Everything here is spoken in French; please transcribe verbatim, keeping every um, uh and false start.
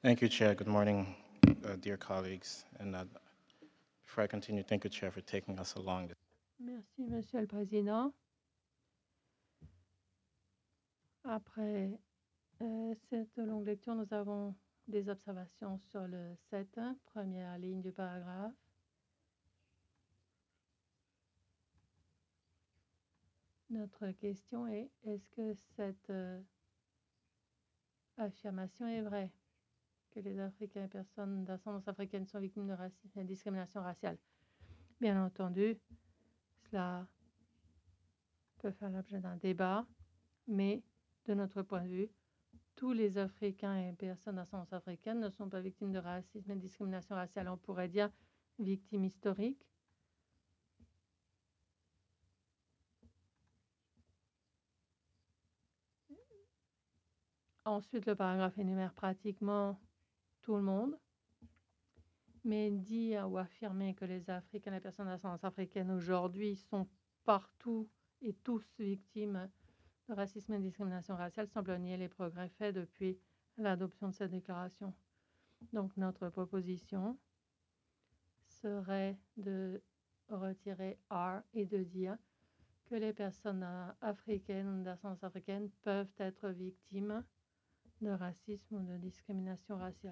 Thank you, Chair. Good morning, uh, dear colleagues. And uh, before I continue, thank you, Chair, for taking us along. Merci, Monsieur le Président. Après euh, cette longue lecture, nous avons des observations sur le sept, première ligne du paragraphe. Notre question est, est-ce que cette euh, affirmation est vraie, que les Africains et personnes d'ascendance africaine sont victimes de racisme et de discrimination raciale? Bien entendu, cela peut faire l'objet d'un débat, mais de notre point de vue, tous les Africains et personnes d'ascendance africaine ne sont pas victimes de racisme et de discrimination raciale. On pourrait dire victimes historiques. Ensuite, le paragraphe énumère pratiquement tout le monde, mais dit ou affirmer que les Africains et les personnes d'ascendance africaine aujourd'hui sont partout et tous victimes de racisme et de discrimination raciale semble nier les progrès faits depuis l'adoption de cette déclaration. Donc, notre proposition serait de retirer R et de dire que les personnes africaines d'ascendance africaine peuvent être victimes de racisme ou de discrimination raciale.